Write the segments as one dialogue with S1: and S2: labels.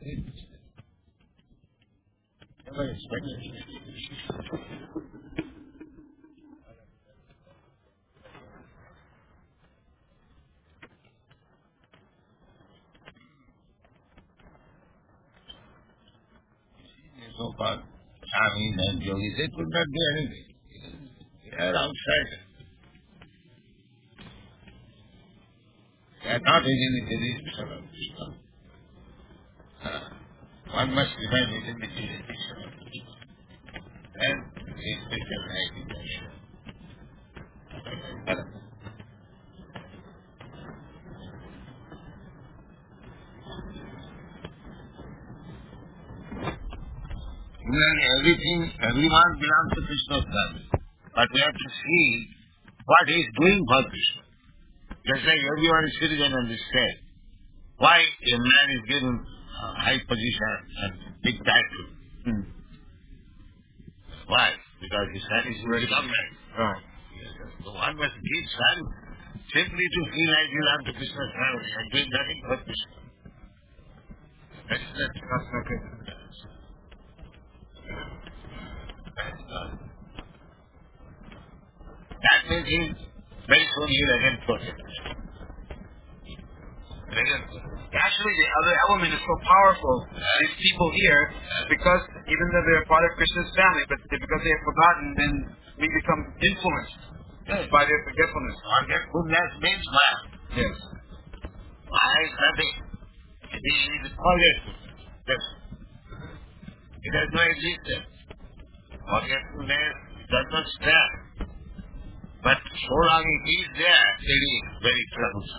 S1: Never expected. So-called Swamis and yogis, they could not do anything. They are outside. They are not easily jurisdiction of Krishna. One must remain within the jurisdiction of Krishna. Then he is special recognition. Everyone belongs to Krishna's family. But we have to see what he is doing for Krishna. Just like everyone is citizen on this state. Why a man is given high position and big title? Why? Because his son is very government.
S2: Right.
S1: So one must give son simply to feel like you belong to Krishna's family and doing nothing for Krishna. That's not good. That means very soon he will again forget.
S2: Actually, the other element is so powerful. These people here, because even though they're part of Krishna's family, but because they have forgotten, then we become influenced by their forgetfulness.
S1: Forgetfulness means what?
S2: Yes.
S1: Why is nothing? It is forgetful. Yes. It has no existence. Forgetfulness does not stand. But so long it is there, it is very troublesome.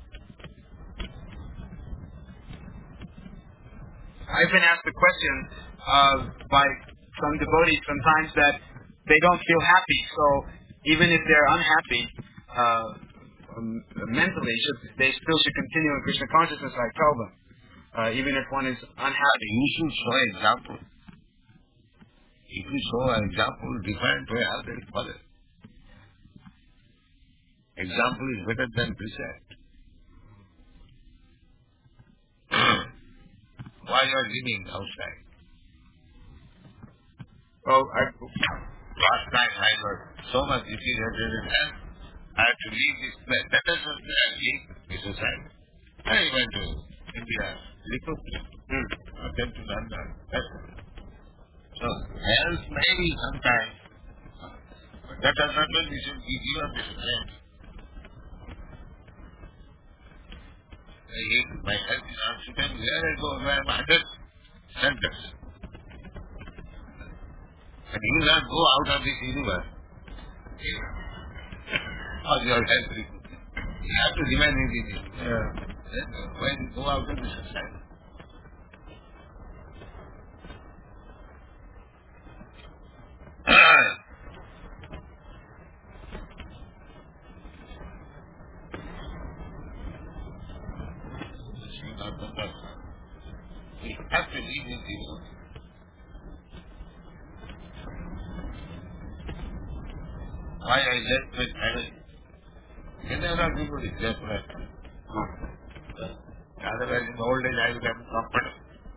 S2: I've been asked the question by some devotees sometimes that they don't feel happy. So even if they're unhappy mentally, they still should continue in Krishna consciousness. I tell them, even if one is unhappy.
S1: You should show example. If you show an example different way, how they will follow. Example is better than precept. Why you are living outside?
S2: Well,
S1: last night I was so much deteriorated and I had to leave this place. That is what I leave this society. I went to India, Liverpool, then to London. So, else maybe sometime. But that does not mean we should give you up this society. My health is unsuitable. Where I go, where I'm under centers. And you will not go out of this universe. Or your health is. You have to remain in this universe. When you go out of this society. We have to leave this universe. Why I left my family? Can I not be good example? Otherwise, in old age, I would have comfort.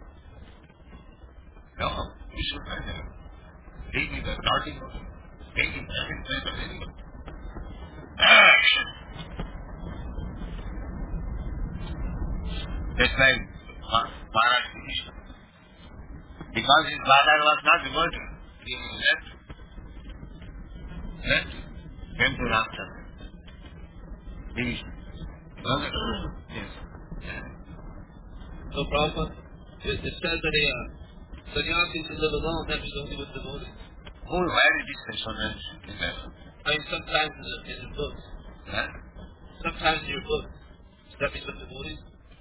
S1: No, we should not have. Taking the starting of taking every place of anyone. Just like Maharaj Krishna. Because his father was not devoted, he left. Came to Ramchandra. Yes.
S3: So Prabhupada, it says that a sannyasi should live alone, that means only with devotees.
S1: Where is this resonance in that?
S3: I mean, sometimes in the books.
S1: Huh?
S3: Sometimes in your books. Does that mean with devotees?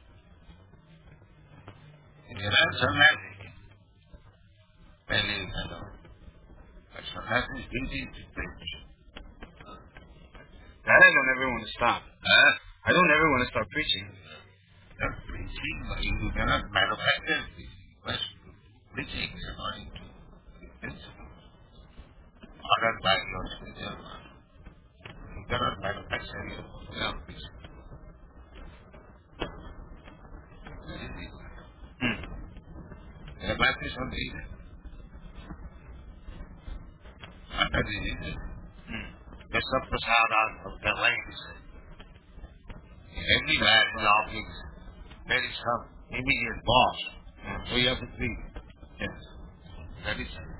S1: In the sannyasi. Mainly, I know. But sannyasi's duty is to preach.
S2: That I don't ever want to stop. I don't ever want to stop preaching.
S1: Not preaching, but you cannot manufacture this. But preaching is according to the principle. Ordered by your spiritual master. You cannot manufacture your own preaching. That is it. the math is on the ear. And that is it. The Saprasadam of the light is everywhere in the objects there is some immediate boss. So you have to treat. Yes. That is it.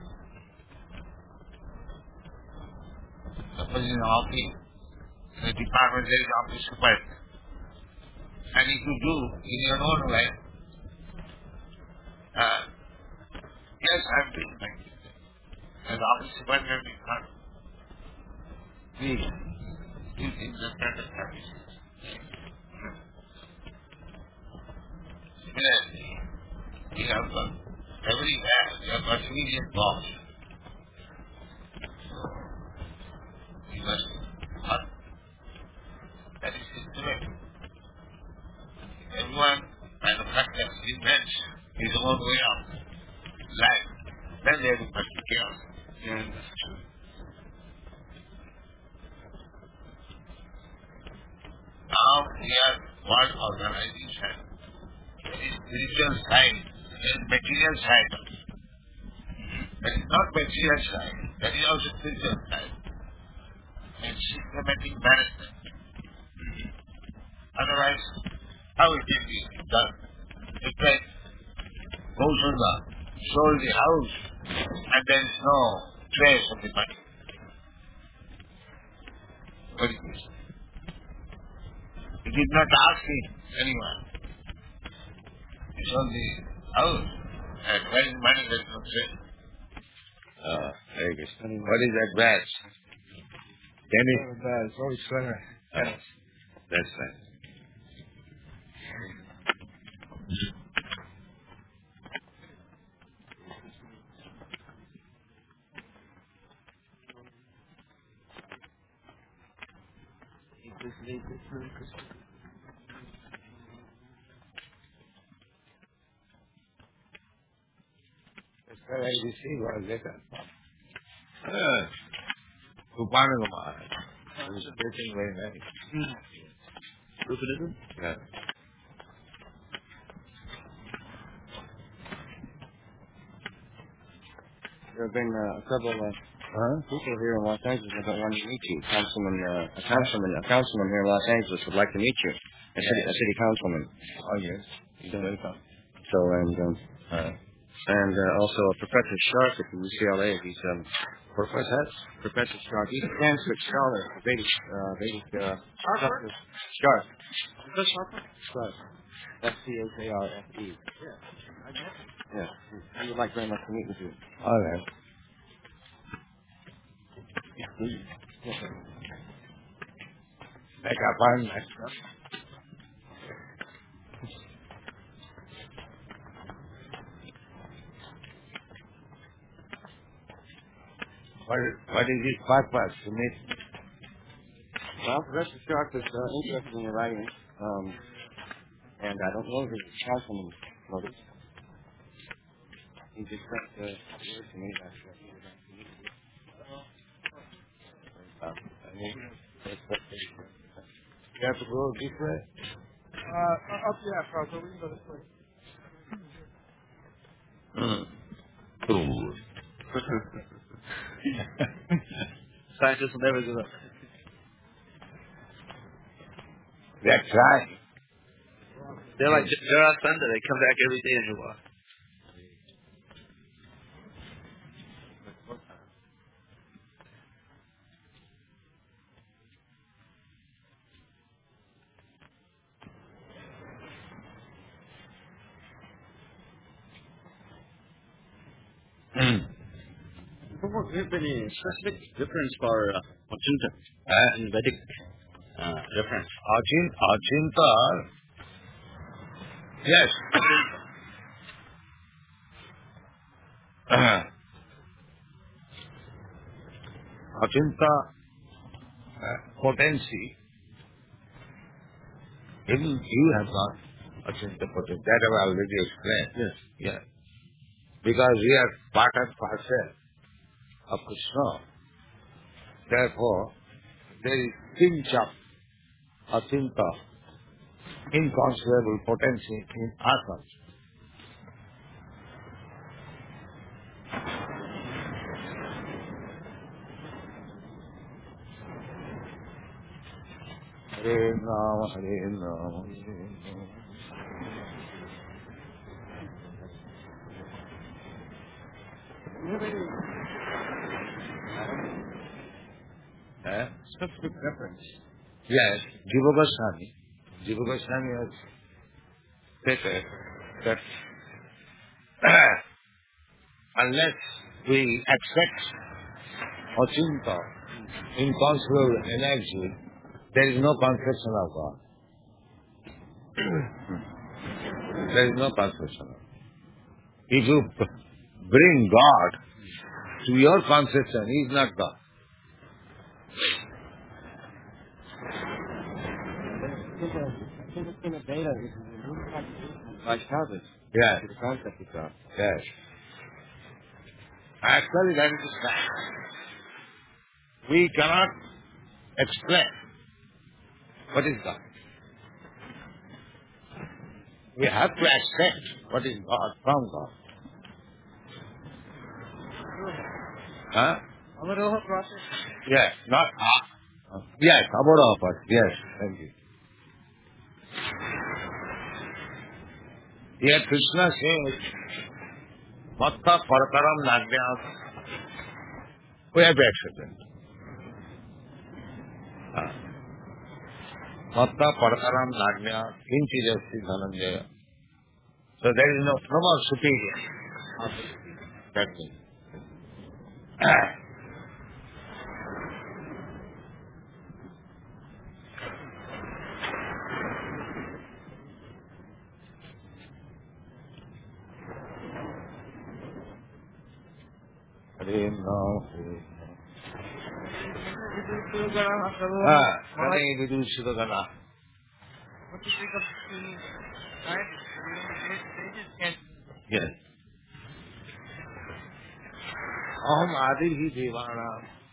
S1: Suppose in an office, in a department there is office superintendent. And if you do in your own way, yes, I'm doing my duty. And the office superintendent is not doing things that kind of service. Similarly, you have got everywhere, you have got immediate boss. You must not. That is systematic. Everyone manufactures, invents his own way of life. Then there must be chaos.
S2: Yeah, that's true.
S1: Now we are one organization. There is spiritual side, there is material side. There is not material side, there is also spiritual side. And systematic management. Otherwise, how it can be done? If I goes on the sold the house and there is no trace of the money. What is this? He did not ask anyone. It's on the house. And where is the money? There is no trace.
S4: Very good. What is that badge? Danny?
S2: It's always clever.
S4: That's right.
S1: That's why I received one letter. Kupana Kumar. He was speaking very nice.
S3: Lutheranism?
S1: Yeah.
S4: There have been several people here in Los Angeles that want to meet you. A councilman here in Los Angeles would like to meet you. A city councilman.
S1: Oh, yes. He's welcome.
S4: So, and also Professor Sharp at the UCLA. He's Professor Sharp. He's a Sanskrit scholar. Vedic
S2: Sharp.
S4: Sharp.
S2: Is that Sharp?
S4: Sharp. S-C-H-A-R-F-E. Yeah. He would like very much to meet with you.
S1: All right. Make up on that. What is his purpose to meet?
S4: Well, Professor Sharp is interested in your writing, and I don't know if it's councilman motive. He just sent the word to me that he would like to meet you.
S1: You have to go this way?
S2: Up, yeah, probably. We can go this way.
S3: Scientists will never give up.
S1: That's right.
S3: They're like Gerard Thunder. They come back every day and you walk.
S4: Is there any specific difference for Ajinta and Vedic difference?
S1: Ajinta. Yes. Ajinta potency. Even you have got Ajinta potency. That I have already explained.
S4: Yes.
S1: Yeah. Because we are part and parcel of Krishna. Therefore, there is pinch of Ajinta, inconceivable potency in us also. Hare Rama, Hare Rama.
S2: Specific reference.
S1: Yes, Jiva Goswami. Jiva Goswami has stated that unless we accept Achinta, inconceivable energy, there is no conception of God. There is no conception of God. If you bring God to your conception, he is not God.
S4: Vaishnavas.
S1: Yes.
S4: To the concept of God.
S1: Yes. Actually, that is the fact. We cannot explain what is God. We have to accept what is God from God. Huh?
S4: Avaroha process.
S1: Yes, not yes, Avaroha part. Yes, thank you. Here Krishna says, Matta Parakaram Nagyam. We have to accept it. Matta Parakaram Nagya Kinchi Jasti Dhananjaya. So there is no more superior. That means. Hare Rama, Hare Rama. Hare Vidusudagana.
S4: What do you think of the scientists?
S1: Yes. Aham Adi hi Devana.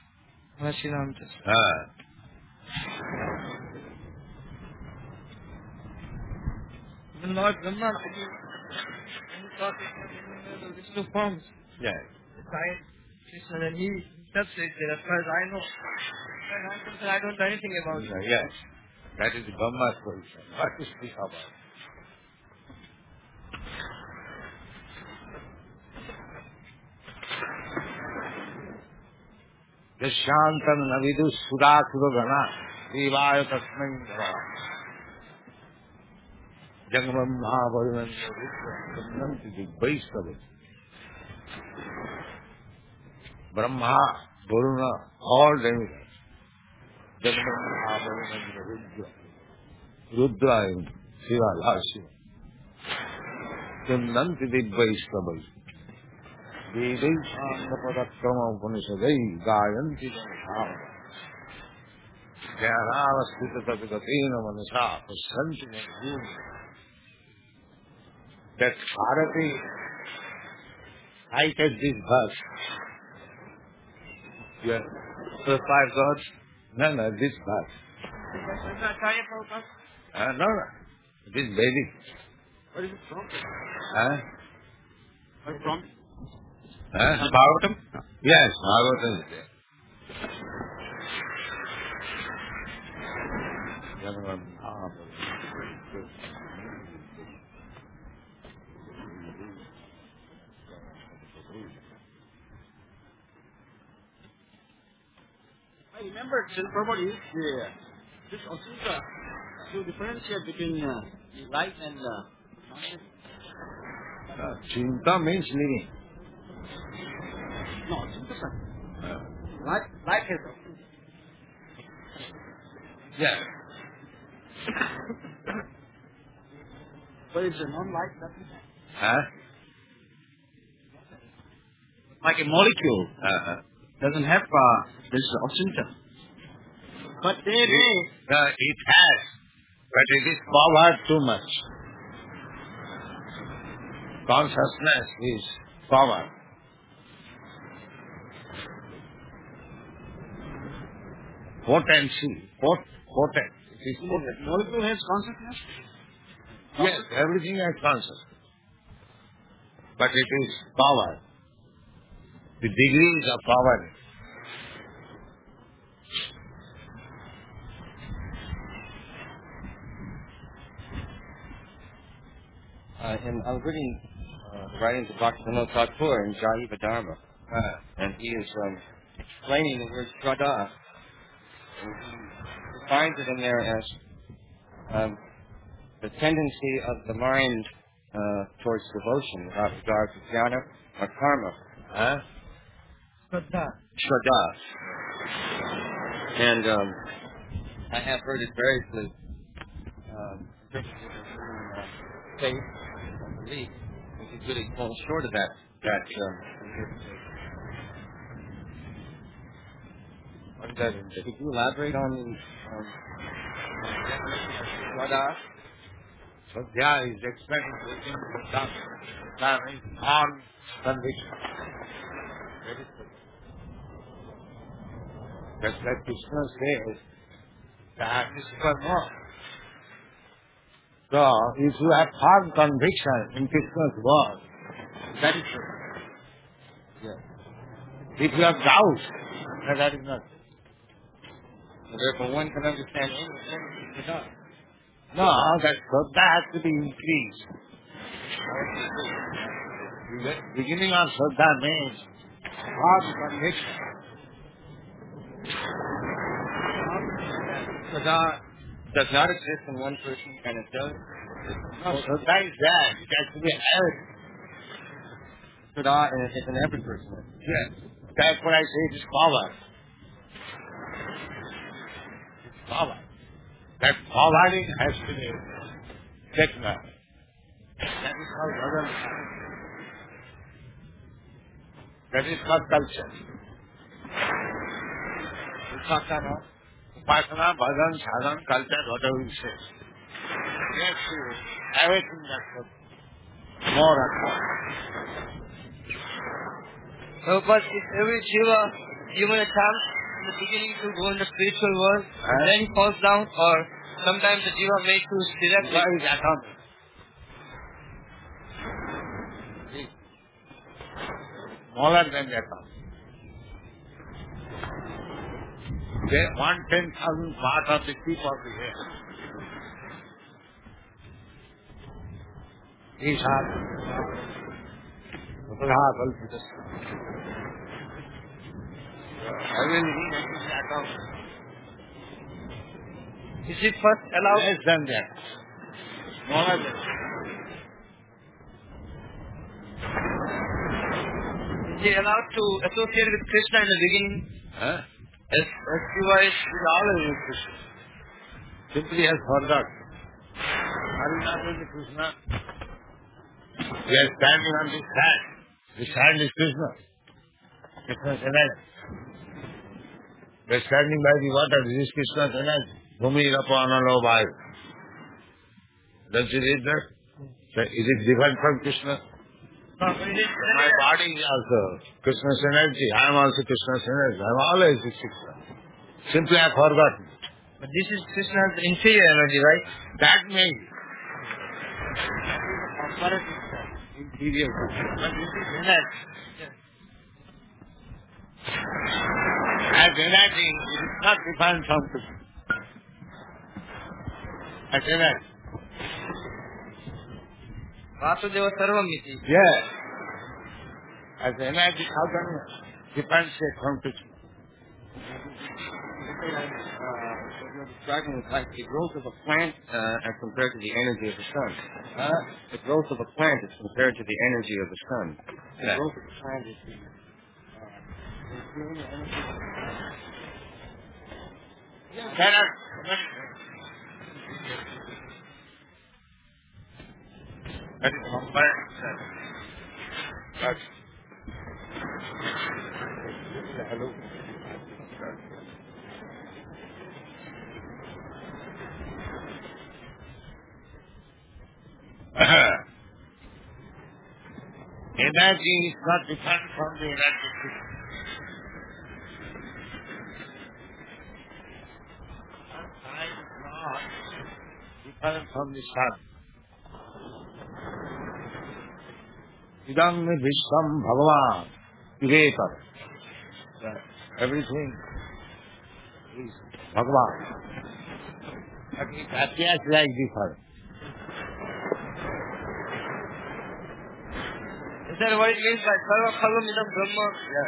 S4: The Lord Brahma, when he thought it was the Vishnu forms,
S1: Yes.
S4: the science, Krishna, and he himself said that as far as I know, I don't know anything about it.
S1: Yes. That is Brahma's position. What to speak about? Yashantam navidu sudasudagana devaya tasmai namaha. Jangamam mahavarunanda rupyananti dibbaistavu. Brahma, Varuna, all demigods. Jangamam mahavarunanda Rudra and Shiva, Lord Shiva. Jananti dibbaistavu. Vedai Shantapadakama Upanishadai Gayanti Janatava. Jnanava Sthita Tapitatena Manasa Pasanti Manjuni. That Bharati cited this verse. Yes. The five gods? No, this verse. No. It is Vedic.
S2: What is it from?
S1: What
S2: from?
S1: Bhagavatam? Yes, Bhagavatam is there.
S2: I remember Prabhupada used this Asura to differentiate between light and
S1: Chinta means living.
S2: no, Asura. Light has
S1: Yes.
S2: but it's a non-light,
S1: Huh?
S2: like a molecule. Doesn't have this Asura. But they
S1: It has, but it is powered too much. Consciousness is power. Potency. Potent. It is potent.
S2: Molecule has consciousness?
S1: Yes, everything has consciousness. But it is power. The degrees of power.
S4: And I was reading the writings of Bhakti Vinod Thakur in Jaiva Dharma, and he is explaining the word Shraddha, and he defines it in there as the tendency of the mind towards devotion without regard to jnana or karma. Shraddha. And I have heard it variously faith and belief, which is really falls short of that. Could you elaborate on the definition of Shraddha?
S1: Shraddha is explaining within the tongue. That means on conviction. That's what Krishna says. That is for more. So, if you have firm conviction in Krishna's word, that is true.
S4: Yes.
S1: If you have doubt, that is not.
S4: So therefore, one can understand anything without.
S1: No, that Shraddha has to be increased. The beginning of Shraddha means firm conviction.
S4: Shraddha does not exist in one person, and it does.
S1: No, Shraddha is there. It has to be everything.
S4: Shraddha is in every person.
S1: Yes. That's what I say it is power. It's power. That powering has to be taken up. That is how Bhajan happens. That is called culture. Upasana, bhajan, sadhan, culture, whatever you say. Yes, everything that's more and more.
S3: So, but if every jiva given a chance in the beginning to go in the spiritual world, and then he falls down, or sometimes the jiva may choose directly.
S1: Why is atomic? Smaller than the atom. They 1/10,000 part of the tip of the hair. These are everything is atom.
S3: Is it first allowed?
S1: Less than that. Smaller than that.
S3: Is he allowed to associate with Krishna in the beginning?
S1: Huh?
S3: As jiva is
S1: Always with Krishna. Simply has forgot. Are you not with Krishna? We are standing on this sand. This sand is Krishna. Krishna's energy. We are standing by the water. This is Krishna's energy. Bhumi Rapanalo Vayu. Don't you read that? So is it different from Krishna? My body is also Krishna's energy. I am also Krishna's energy. I am always with Krishna. Simply I have forgotten.
S3: But this is Krishna's inferior energy, right?
S1: That may be. Inferior. But this is energy. As energy, it is not defined from Krishna. As energy.
S3: Vasudeva Sarvamiti.
S1: Yes. As energy, how can you differentiate from Krishna?
S4: You're describing it like the growth of a plant as compared to the energy of the sun. The growth of a plant is compared to the energy of the sun. The growth of the plant is the energy of the
S1: That is compared. Hello. Energy is not different from the energy. Time is not different from the sun. Idam Vishwam Bhagavan Vivekar. Everything is Bhagavan. But it appears like different.
S3: Is that what it means by Sarva Phalam Idam Brahma?
S1: Yeah.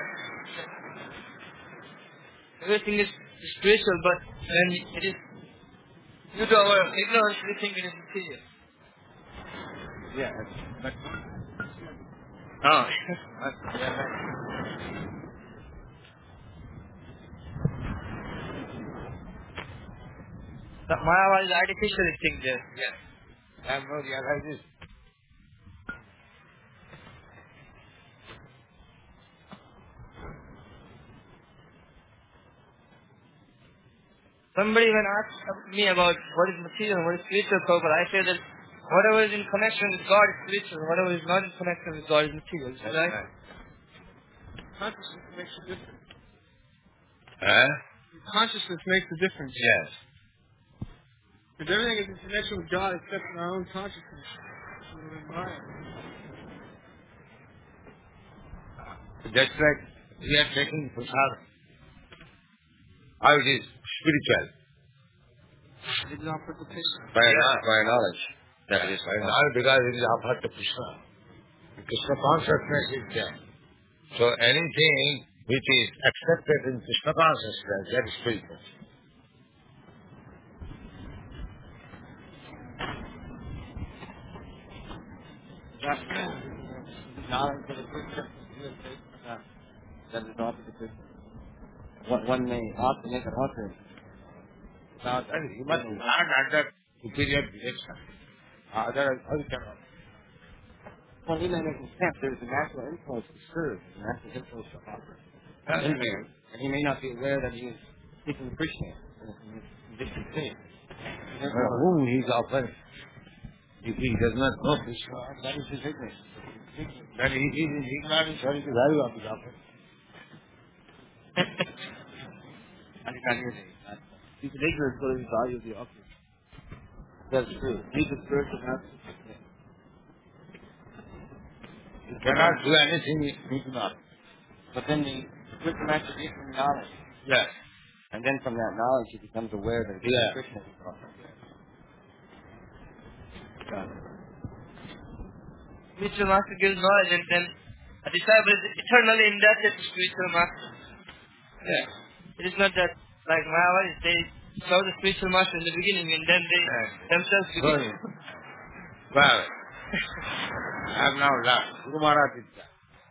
S3: Everything is spiritual, but when it is due to our ignorance, we think it is material.
S1: Yeah. But
S3: Oh. The Maya is artificial thing there.
S1: yes. I have no realization.
S3: Somebody even asked me about what is material and what is spiritual, but I say that whatever is in connection with God is spiritual, whatever is not in connection with God is material. Is that right?
S2: Consciousness makes a difference.
S1: Huh?
S2: Consciousness makes a difference.
S1: Yes.
S2: Because everything is in connection with God except in our own consciousness.
S1: Just like we are taking prasad. How it is spiritual.
S2: It is offered to Krishna.
S4: By our knowledge. That it is by
S1: Not because it is offered to Krishna. Krishna consciousness is there. So anything which is accepted in Krishna consciousness, that is spiritual.
S4: knowledge of the Krishna. That is offered to Krishna. One may often make an offering.
S1: Now, you must learn under superior direction. Otherwise, how you cannot?
S4: Well, he may make an attempt. There's a natural impulse to serve, a natural impulse to offer. In there, and he may not be aware that he is seeking Krishna in different things.
S1: Whom he is offering? If he does not know Krishna,
S4: That is his ignorance.
S1: then he is in ignorance or is value of his offering.
S4: I can't hear that. He's an ignorant of the value of the offering. That's true. He's a spiritual master.
S1: He cannot do anything he do not.
S4: But then the spiritual master gives him knowledge.
S1: Yes.
S4: And then from that knowledge he becomes aware that it's
S1: Yeah.
S4: Krishna is offering.
S3: Spiritual master gives knowledge and then a disciple is eternally indebted to spiritual master.
S1: Yes.
S3: It is not that like Mayavadis, they saw the spiritual master in the beginning and then they themselves
S1: Sorry.
S3: became...
S1: Well, I have now learned. Guru Maharaj did that.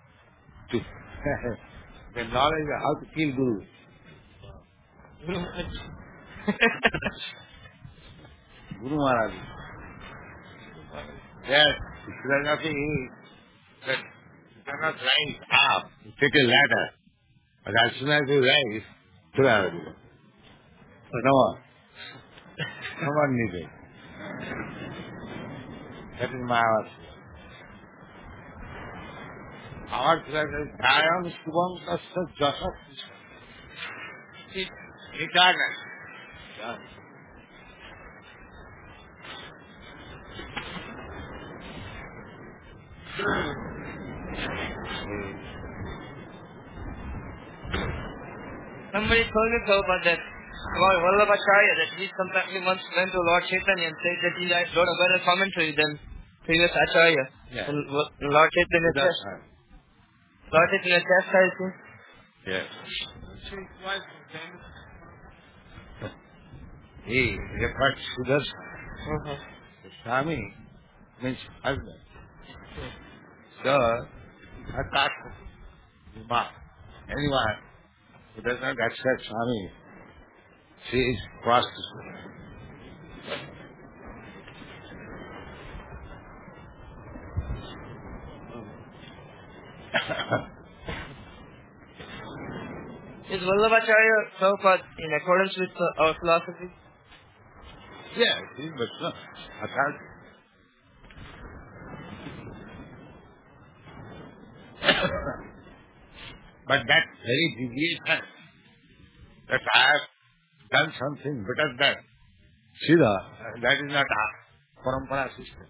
S1: The knowledge of how to kill Guru. Guru Maharaj. Yes, if there is nothing, that you cannot rise up. You take a ladder. But as soon as you rise, throw out. No one. No one needed. That is my hour. Our pleasure is Dayam Subham Tasya Jasat. Eternal.
S3: Somebody told me about that about Vallabhacharya, that he once went to Lord Chaitanya and said that he wrote a better commentary than previous Acharya.
S1: Yeah.
S3: And Lord Chaitanya
S1: That's
S3: said,
S1: right.
S3: Lord Chaitanya chastised him.
S1: Yes. He referred to Sudarshan. Swami means husband. So, attack remark. Anyone who does not accept Swami, she is prostitute.
S3: Is Vallabhacharya Prabhupada in accordance with our philosophy?
S1: Yes, he is, but no. Authority. But that very deviation that I have done something better than Siddha, that is not our parampara system.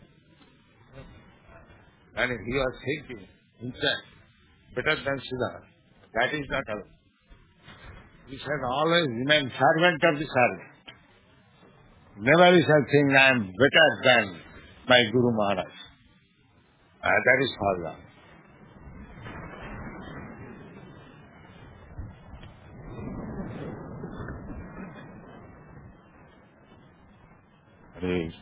S1: And if he was thinking himself better than Siddha, that is not our. We shall always remain servant of the servant. Never we shall think I am better than my Guru Maharaj. That is Bhagwan. Please.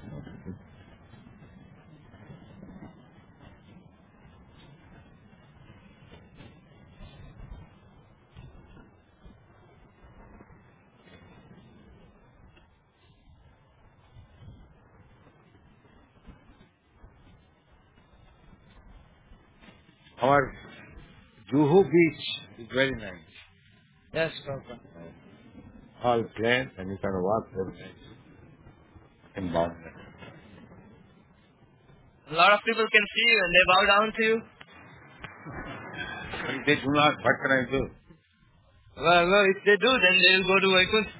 S1: Our Juhu beach is very nice.
S3: Yes, Prabhupada.
S1: All plain and you can walk very nice in mountain.
S3: A lot of people can see you and they bow down to you.
S1: If they do not, what can I do?
S3: Well, if they do, then they will go to Vaikuntha.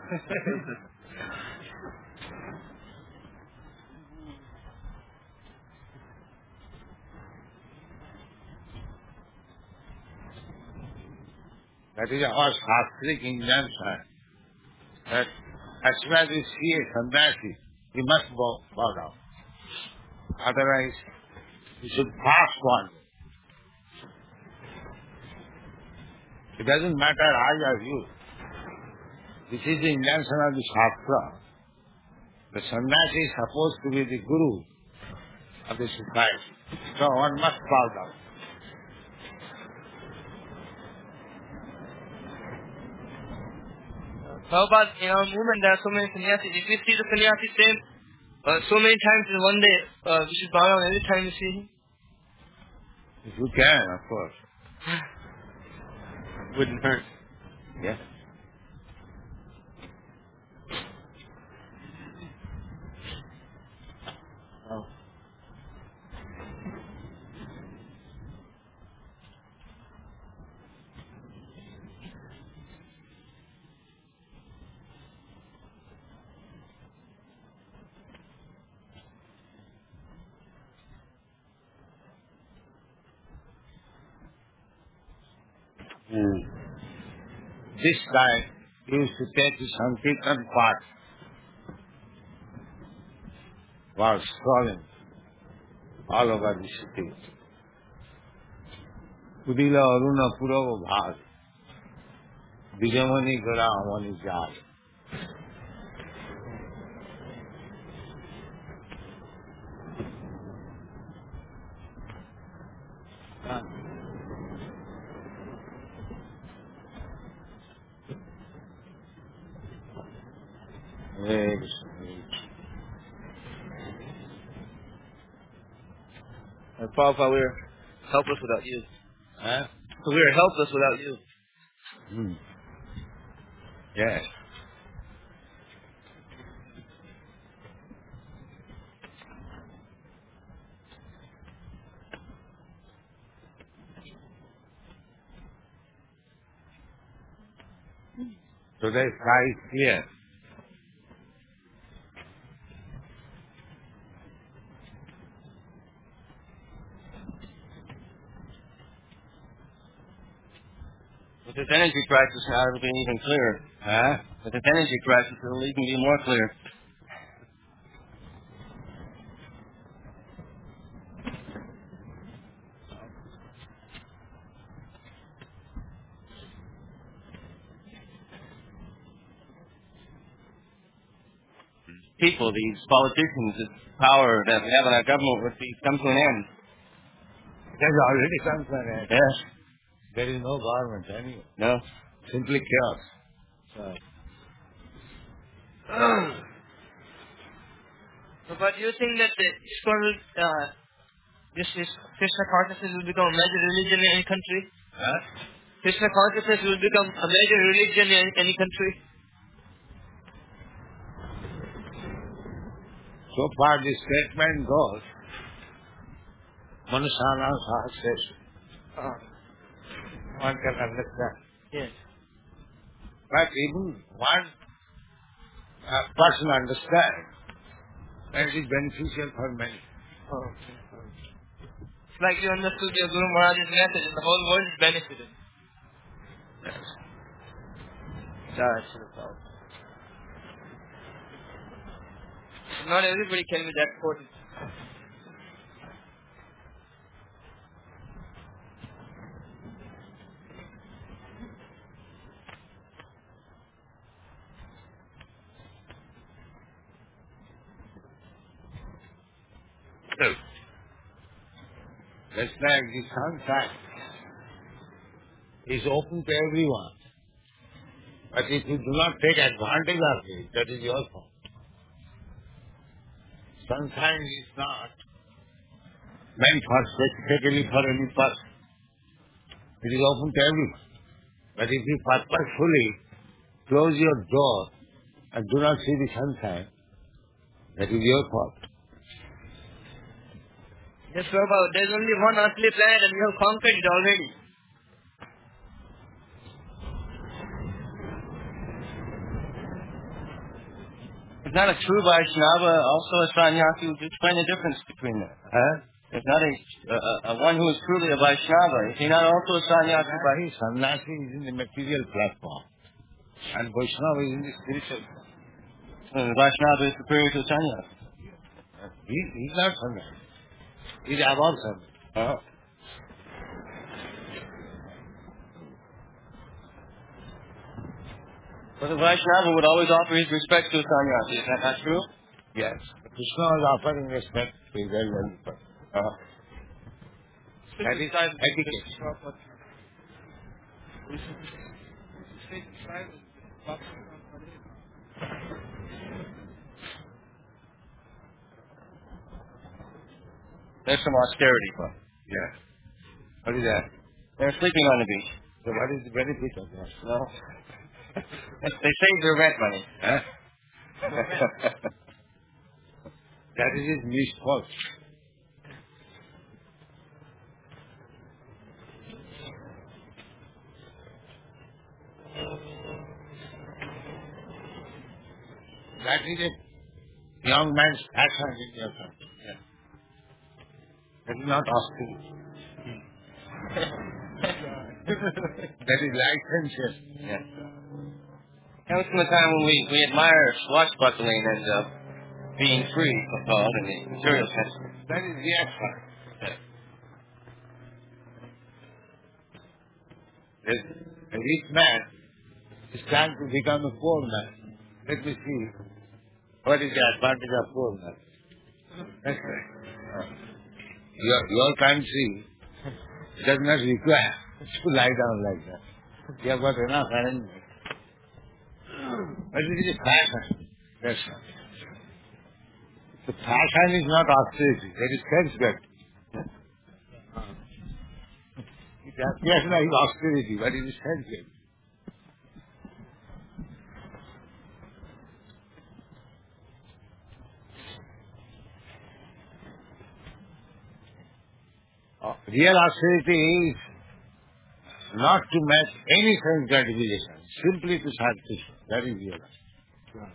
S1: That is our Shastric injunction. That as soon as you see a sannyasi, you must bow down. Otherwise, you should pass one. It doesn't matter I or you. This is the injunction of the Shastra. The sannyasi is supposed to be the guru of the society. So one must bow down.
S3: Prabhupada, in our movement, there are so many sannyasis. If we see the sannyasi same so many times in one day, we should bow down every time we see him.
S1: If you can, of course.
S3: Wouldn't hurt.
S1: Yes.
S3: Oh.
S1: This guy used to take the Sankirtan part while strolling all over the city. Kudila Aruna Purava Bhag, Bijamani Gara Amani Jal.
S3: Prabhupada, we are helpless without you.
S1: Huh?
S3: So we are helpless without you.
S1: Yes. Today sky is clear.
S4: With this energy practice now, it'll be even clearer.
S1: Huh?
S4: With this energy practice, it'll even be more clear. People, these politicians, this power that we have in our government would come to an end.
S1: It has already come to an end.
S4: Yes.
S1: There is no government anyway.
S4: No.
S1: Simply chaos.
S3: But do you think that the ISKCON will, this is Krishna consciousness will become a major religion in any country?
S1: Huh?
S3: Krishna consciousness will become a major religion in any country?
S1: So far the statement goes, Manusana Sahasresha. One can understand.
S3: Yes.
S1: But even one person understands, and it is beneficial for many.
S3: It's like you understood your Guru Maharaj's message and the whole world is benefited.
S1: Yes.
S3: Not everybody can be that potent.
S1: Just like the sunshine is open to everyone. But if you do not take advantage of it, that is your fault. Sunshine is not meant for specifically for any person. It is open to everyone. But if you purposefully close your door and do not see the sunshine, that is your fault.
S3: Yes, Prabhupada, there's only one earthly planet and we have conquered it already.
S4: It's not a true Vaishnava, also a sannyasi. Would you explain the difference between them? It's not a one who is truly a Vaishnava. Is he not also a sannyasi?
S1: Sannyasi is in the material platform, and Vaishnava is in the spiritual platform.
S4: The Vaishnava is superior to sannyasi.
S1: He's not sannyasi. He's above sannyasi.
S4: But the Vaishnava would always offer his respect to a sannyasi. Is that not true?
S1: Yes. Krishna was offering respect to his elderly person. That is etiquette.
S4: There's some austerity, but
S1: Yes. What is that?
S4: they're sleeping on the beach.
S1: So what is the benefit of that?
S4: No. They save their rent money.
S1: Huh? That is his misfortune. That is a young man's passion in your country. Yeah. That is not austerity. That is licentious.
S4: Yeah. Comes from a time when we admire swashbuckling and being free, so-called, in the material sense.
S1: That is the effort. A rich man is trying to become a poor man. Let me see what is the advantage of poor man. That's right. Your country does not require to lie down like that. You have got enough arrangement. But it is a fashion. That's right. The fashion is not austerity. That is self-respect. It appears like austerity, but it is self-respect. Real austerity is not to match any sense gratification, simply to satisfy. That is real austerity.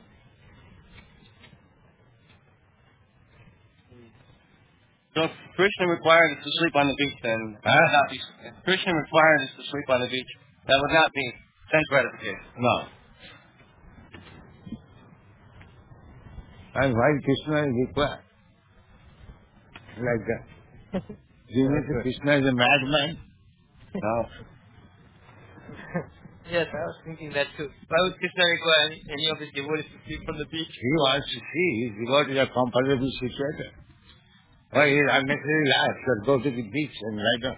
S4: So if Krishna required us to sleep on the beach, then that would not be. If Krishna required us to sleep on the beach, that would not be sense gratification.
S1: No. And why Krishna is required? Like that. Do you mean that Krishna is a madman?
S4: No.
S3: Yes, I was thinking that too. Why would Krishna require any of his devotees to sleep on the beach?
S1: He wants to see his devotees are comfortably situated. Why he unnecessarily laughs or go to the beach and lie down.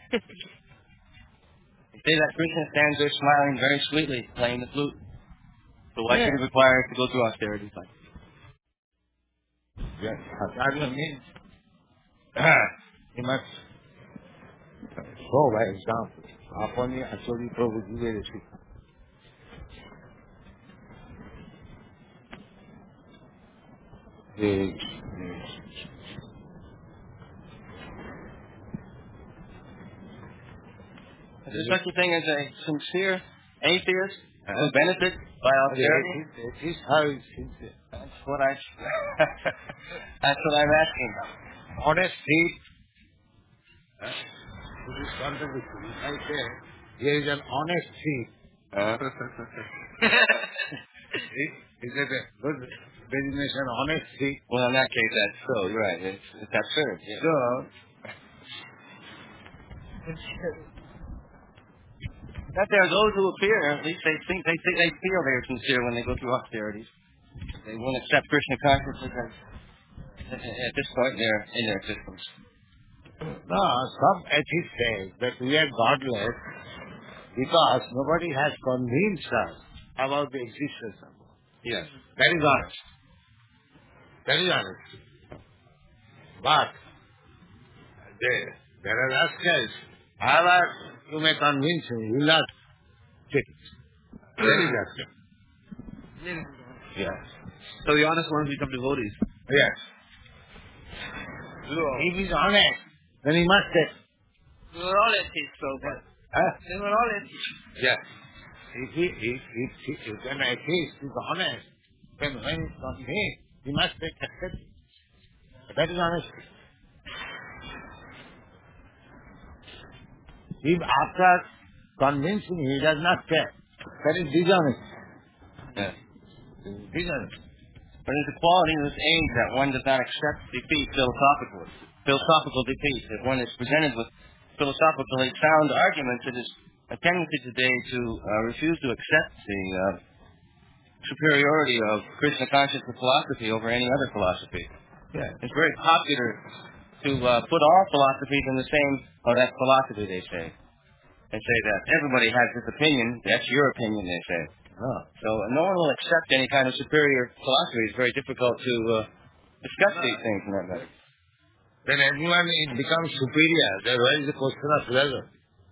S4: They say that Krishna stands there smiling very sweetly, playing the flute. So why should he require us to go through austerities like this?
S1: Yes, Acharya means he must show by example. Apani Achari Prabhu Jive Shikha.
S4: Is there such a thing as a sincere atheist who benefits by austerity?
S1: It is how it's sincere.
S4: That's what I'm asking.
S1: Honest thief. This is contradictory. If I say, here is an honest thief. Is it a good designation, honest thief?
S4: Well, in that case, that's so. You're right. It's absurd. Yeah.
S1: So,
S4: That there are those who appear, at least they feel they're sincere when they go through austerities. They won't accept Krishna consciousness at this point in their existence.
S1: No, some atheists say that we are godless because nobody has convinced us about the existence of God.
S4: Yes.
S1: That is honest. That is honest. But there are rascals. However you may convince him, he will not take it. That is rascal. Yes.
S2: So the honest ones become devotees.
S1: Yes. If he is honest, then he must take.
S3: We were all atheists, Prabhupada.
S1: Huh?
S3: They were all atheists.
S1: Yes. If an atheist is honest, then when he comes here, he must take accept. That is honesty. If after convincing he does not care, that is dishonesty.
S4: Yes.
S1: Dishonesty.
S4: But it's a quality of this age that one does not accept defeat philosophically. Philosophical defeat. If one is presented with philosophically sound arguments, it is a tendency today to refuse to accept the superiority of Krishna consciousness philosophy over any other philosophy.
S1: Yeah.
S4: It's very popular to put all philosophies in the same, that philosophy, they say. They say that everybody has this opinion, that's your opinion, they say.
S1: No.
S4: So no one will accept any kind of superior philosophy. It's very difficult to discuss these things in that way.
S1: Then everyone becomes superior. Then where is the question of pleasure?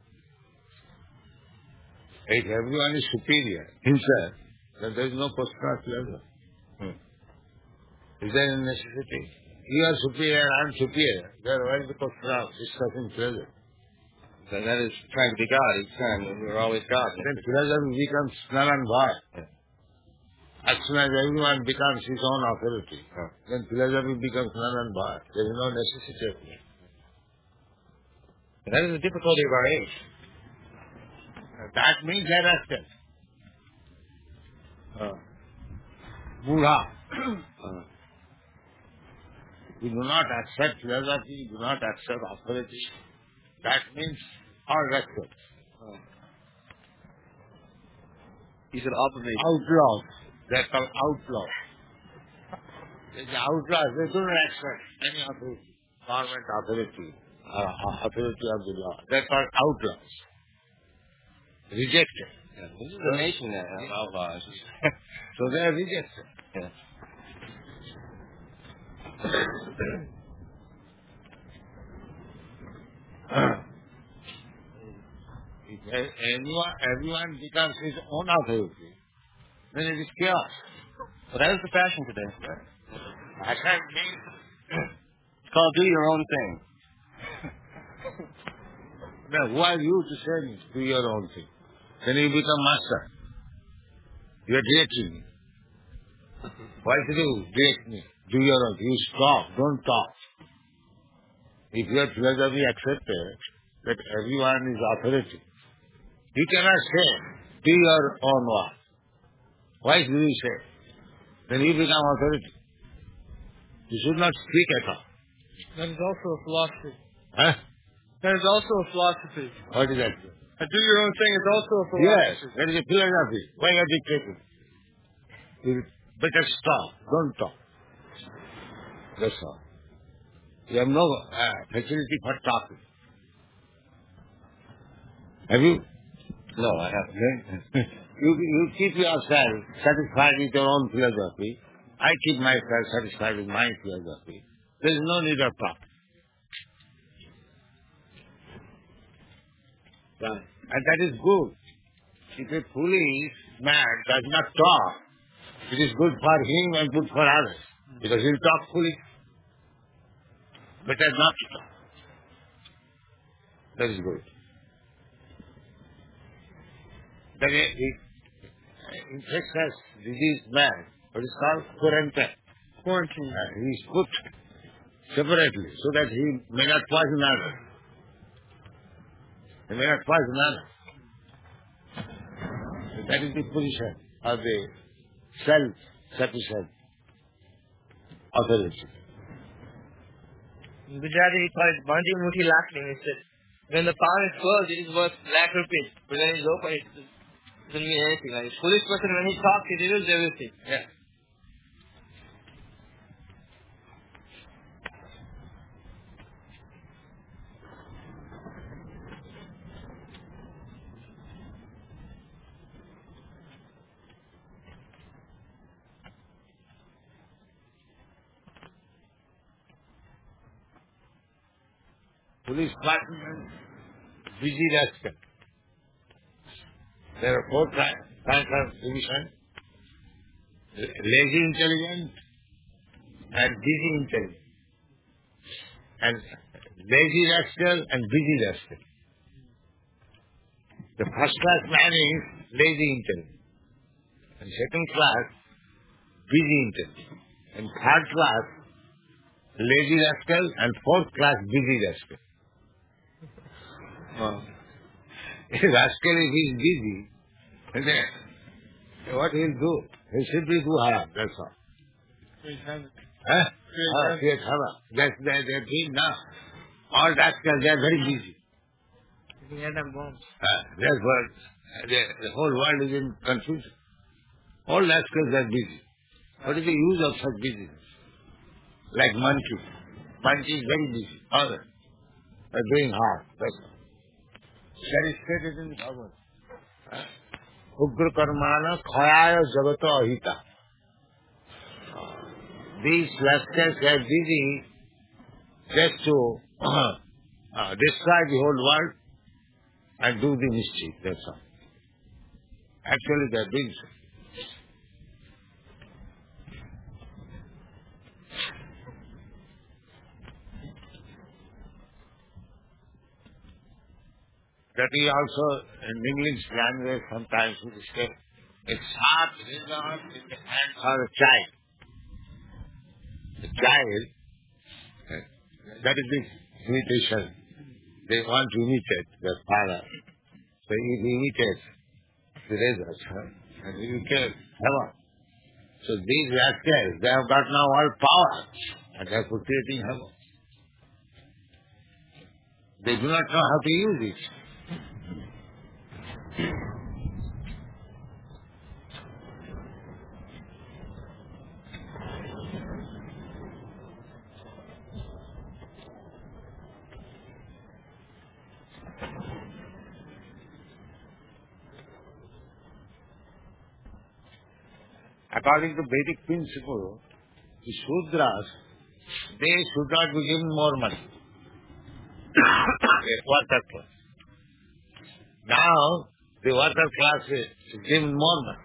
S1: If everyone is superior himself, then there is no question of pleasure. Is there any necessity? You are superior, I am superior. Then where is the question of discussing pleasure?
S4: So that is trying to be God each time. We're always God.
S1: Then pleasure becomes null and void. As soon as everyone becomes his own authority, then pleasure becomes null and void. There is no necessity of it.
S4: That is the difficulty of our age.
S1: That means there are steps. Buddha. You do not accept philosophy, you do not accept authority. That means all respect.
S2: He said obligate.
S1: Outlaws. They are called outlaws. The outlaws, they do not accept any authority, government authority, authority of the law. They are called outlaws. Rejected.
S4: Yeah, this is a nation that has outlaws.
S1: So they are rejected.
S4: Yeah.
S1: If everyone becomes his own authority, then it is chaos.
S4: Well, that is the fashion today.
S1: Fashion means
S4: It's called do your own thing.
S1: now, who are you to say me, do your own thing? Then you become master. You are directing me. Why should you direct me? Do your own thing. You stop, don't talk. If your philosophy accepted that everyone is authority, you cannot say, do your own work. Why should you say? Then you become authority. You should not speak at all.
S3: That is also a philosophy.
S1: Huh?
S3: That is also a philosophy.
S1: What is that?
S3: Do your own thing is also a
S1: Yes,
S3: philosophy.
S1: that is a philosophy. Why are you dictating? You better stop. Don't talk. That's all. You have no facility for talking. Have you?
S4: No, I haven't.
S1: You keep yourself satisfied with your own philosophy. I keep myself satisfied with my philosophy. There is no need of talk. And that is good. If a foolish man does not talk, it is good for him and good for others. Because he will talk foolish. Better not to talk. That is good. Then a infectious disease man, what is called quarantine. He is put separately so that he may not poison others. He may not poison others. So that is the position of the self-sufficient authority.
S3: In Gujarati, we call it Bandi Muthi laughing. He said, when the palm is closed, it is worth lakh rupees. But when it is open, it doesn't mean anything. Like a foolish person, when he talks, he reveals everything.
S1: Yeah. foolish person, busy rascal. There are 4 kinds of division. Lazy intelligent and busy intelligent. And lazy rascal and busy rascal. The first class man is lazy intelligent. And second class, busy intelligent. And third class, lazy rascal, and fourth class, busy rascal. If rascal is busy, then what he'll do? He'll simply do haram, that's all. Create haram. That's their thing now. All rascals, they are very busy. Therefore, the whole world is in confusion. All rascals are busy. What is the use of such busyness? Like monkey. Monkey is very busy. All right. They're doing harm. That's all. That is stated in the Bhagavad. Ugra karmana khayaya jagata ahita. These rascals are busy just to destroy the whole world and do the mischief. That's all. Actually, they are doing so. That is also in English language sometimes we say a sharp razor in the hand of a child. The child, that is the imitation. They want to imitate their father. So he imitates the razors and he imitates heaven. So these rascals, they have got now all power and they are creating heaven. They do not know how to use it. According to Vedic principle, the Shudras, they should not be given more money. The worker class. Now, the worker class is given more money.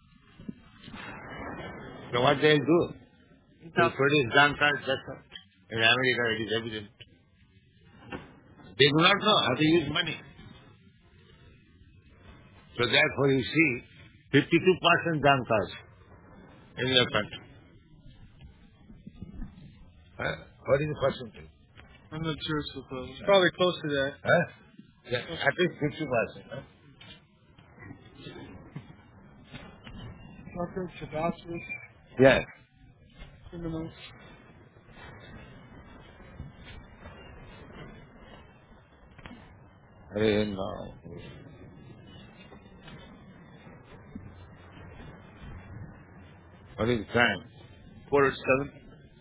S1: So what they'll do? They'll produce drunkards, that's all. In America it is evident. They do not know how to use money. So therefore you see, 52% drunkards in your country. What is the percentage?
S2: I'm not sure, so it's probably close to that.
S1: Yeah, at least 50%.
S2: Truckers, Shabbasis,
S1: Yes.
S2: criminals.
S1: No. What is the time?
S2: 7:15.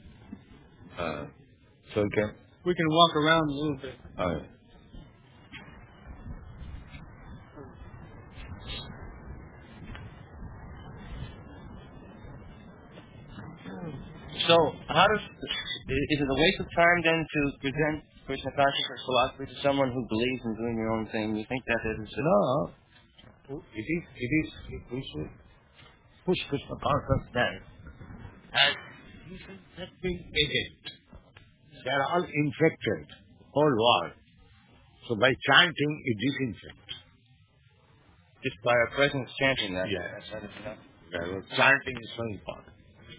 S1: So
S2: We can walk around a little bit.
S4: So, how does is it a waste of time then to present Krishna consciousness philosophy to someone who believes in doing their own thing? You think that is
S1: No. It is, we should push Krishna consciousness as disinfecting agent. They are all infected, whole world. So by chanting, it disinfects.
S4: just by our presence chanting that?
S1: Yes.
S4: That is enough.
S1: Chanting is so important.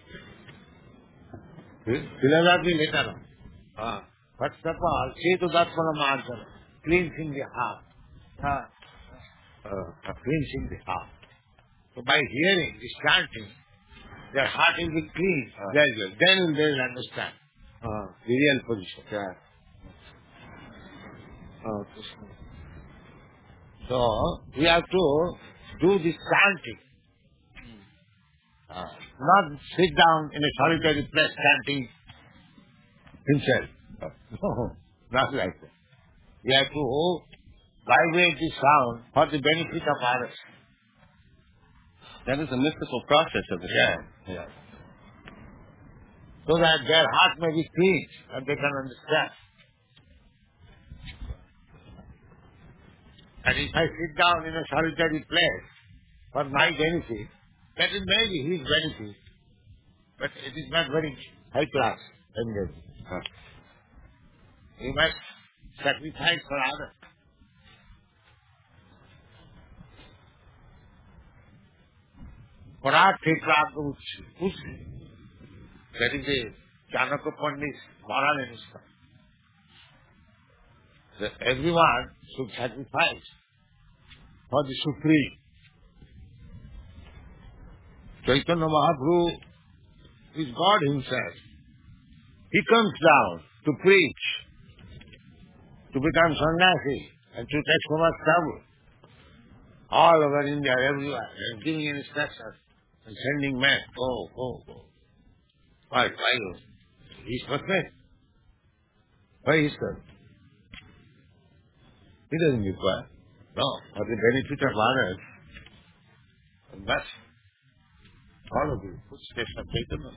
S1: Philosophy later on. First of all, Chetu Darpana Marjana, cleansing the heart. Cleansing the heart. So by hearing this chanting, their heart will be clean. Then they will understand the real position. So we have to do this chanting. Not sit down in a solitary place chanting himself. No, not like that. We have to vibrate the sound for the benefit of others.
S4: That is a mystical process of the sound.
S1: Yeah. So that their heart may be clean and they can understand. And if I sit down in a solitary place for my benefit, that is maybe his benefit, but it is not very high class endeavor. He must sacrifice for others. Parathe Prabhu Uchi. That is a Chanakya Pandit's moral instance. That everyone should sacrifice for the Supreme. Chaitanya Mahaprabhu is God himself. He comes down to preach, to become sannyasi, and to take so much trouble all over India, everywhere, and giving instructions and sending men. Go. Why? He's perfect. Why is that? He doesn't require. No, for the benefit of others. And that's all of the footsteps of Chaitanya.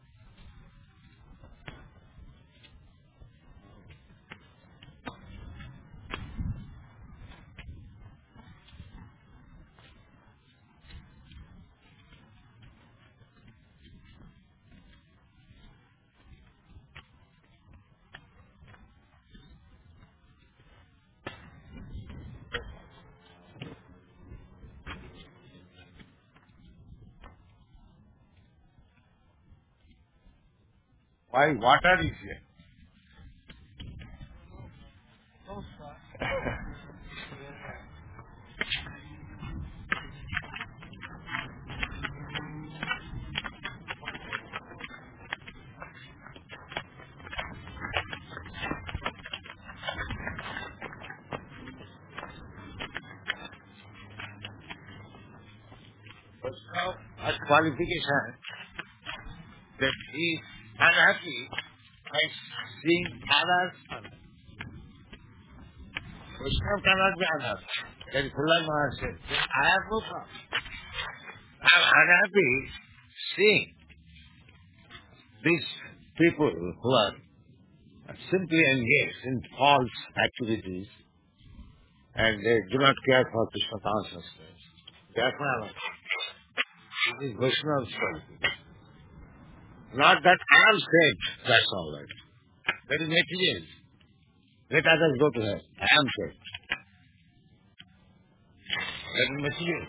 S1: Why water is here? But now, as qualification, that he is unhappy by seeing others unhappy. Vaishnava cannot be unhappy. That is Pullar Maharaj said, I have no problem. I am unhappy seeing these people who are simply engaged in false activities and they do not care for Krishna consciousness. Therefore, I am unhappy. This is Vaishnava's qualification. Not that I am saved, that's all right. That is material. Let others go to hell. I am saved. That is material.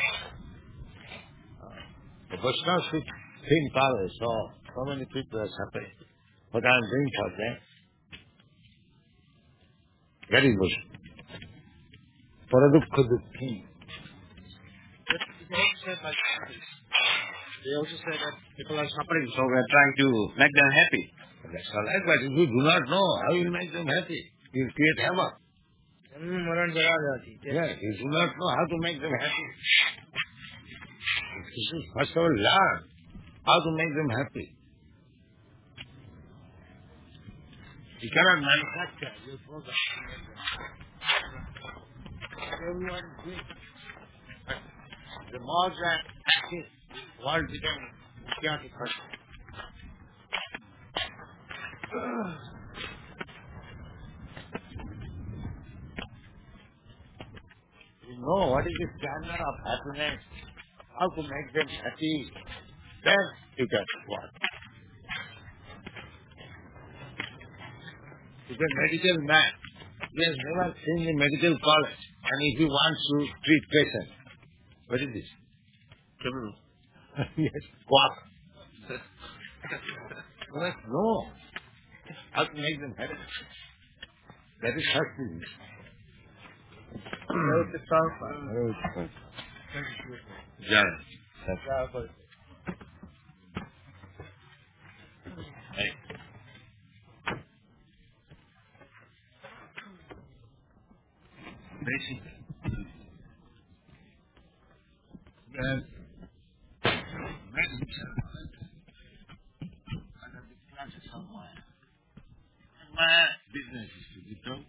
S1: The Vaishnavas think power, so many people are suffering. What I am doing for them, that is Vaishnava. Paradukha dukhi.
S2: They also say that people are suffering, so we are trying to make them happy.
S1: That's all right, but if you do not know how you will make them happy, you will create havoc. Yeah, you do not know how to make them happy. You should first of all learn how to make them happy. You cannot manufacture your program. Everyone is doing it. The more they active, the world becomes chaotic. You know what is the standard of happiness, how to make them happy, then you can what. He's a medical man. He has never seen a medical college. And if he wants to treat patients, what is this?
S2: Criminal.
S1: Yes, quack. No. How to make them happy? That is happy. Yeah. Basically, made himself under the classes of mine. And my business is to be done.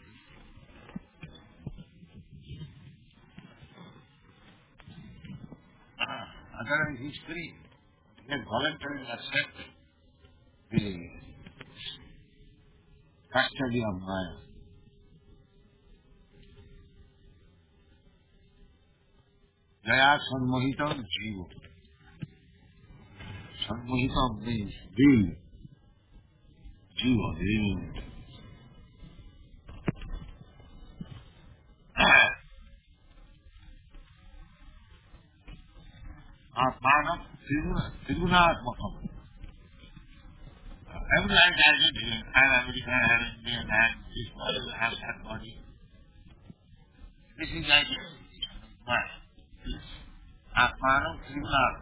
S1: Otherwise, he's free. He has voluntarily accepted the custody of my Jaya Sanmohitam Jiva. Sanmohitam means being. Jiva, being. Atmanam Trigunaatmakam. Every life has it here. I have American, I have Indian, I have this body, I have that body. This is like mind. Atmanam Trigunaatmakam.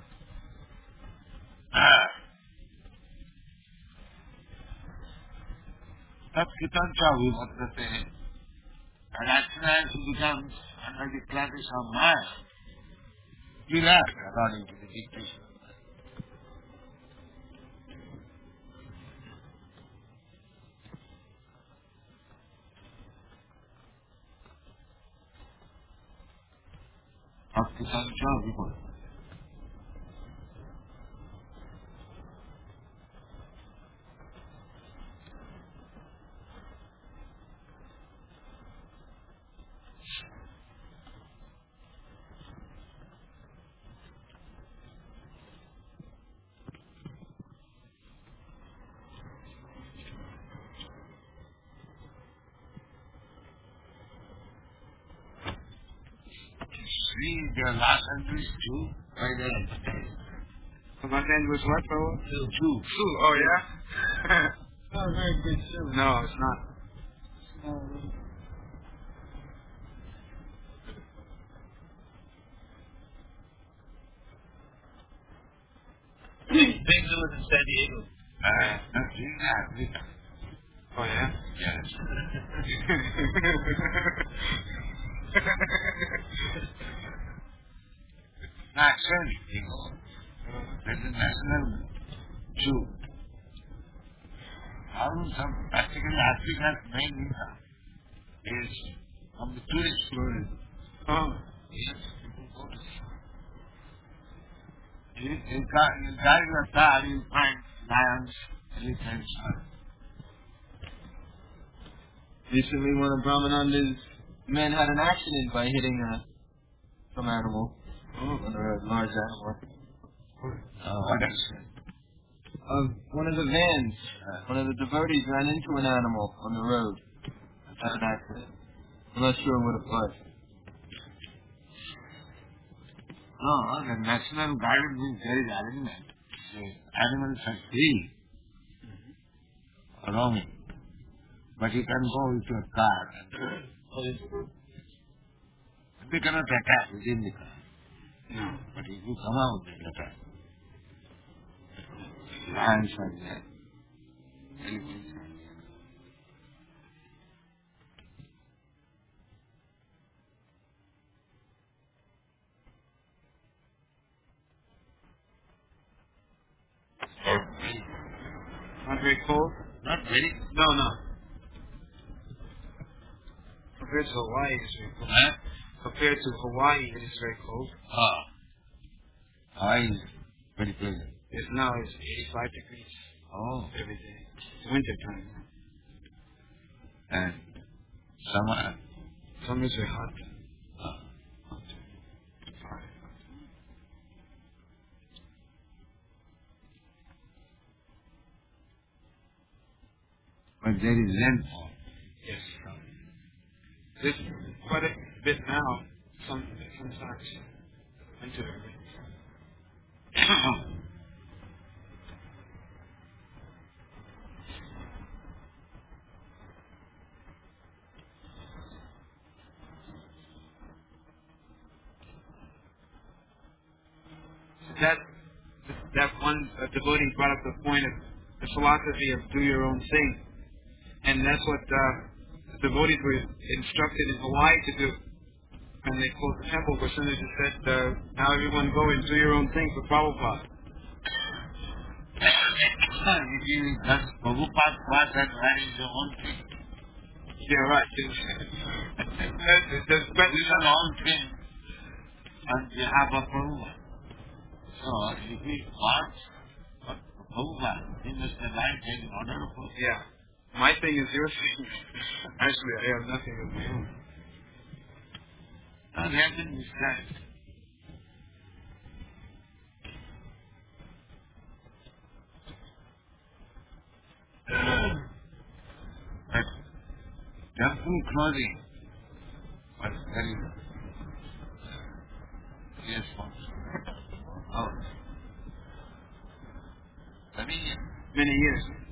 S1: Tatkitancha vivattate. And as soon as he becomes under the practice of mind, he left according to the dictation of mind. Tatkitancha vivattate. See, their last entry is two, right there.
S2: So my name was what, bro?
S1: Two.
S2: Oh, yeah?
S3: Not a very good show.
S2: No, it's not.
S3: Biggs was in San Diego.
S2: Oh, yeah?
S1: Yes. National, you know. There's a national Jew. How some practically Africa's main income is from the tourist tourism.
S2: Oh.
S1: Yes, people go to see. You carry your car, you find lions, elephants.
S3: Recently, one of Brahmananda's men had an accident by hitting some animal. On the road, large animal.
S1: What accident?
S3: One of the vans, one of the devotees ran into an animal on the road. Had an accident. I'm not sure what it was.
S1: No, the national garden means there is arrangement. The animals are free, roaming. But you can go with your car. They cannot attack within the car.
S2: No.
S1: But if you come out, they attack. Lions are there. Elephants are there.
S2: Not very cold?
S1: Not very.
S2: No. Compared to Hawaii, it's very cold.
S1: Huh?
S2: Compared to Hawaii, it is very cold.
S1: Hawaii is very pleasant.
S2: Now it's 85 degrees every day. It's winter time.
S1: And summer.
S2: Summers are hot.
S1: But there is rainfall.
S2: Yes. There's quite a bit now. Sometimes winter. That one devotee brought up the point of the philosophy of do your own thing, and that's what the devotees were instructed in Hawaii to do. And they closed the temple, but Sundar just said, now everyone go and do your own thing for Prabhupada.
S1: That's Prabhupada was and that is your own thing.
S2: Yeah, right. There's
S1: Do your own thing on behalf of Prabhupada. So if he wants what Prabhupada, he must have right thing in order to Prabhupada.
S2: Yeah. My thing is your thing. Actually, I have nothing of my own.
S1: No, they have been misled. Temple clothing was very yes, oh, many
S2: Many years.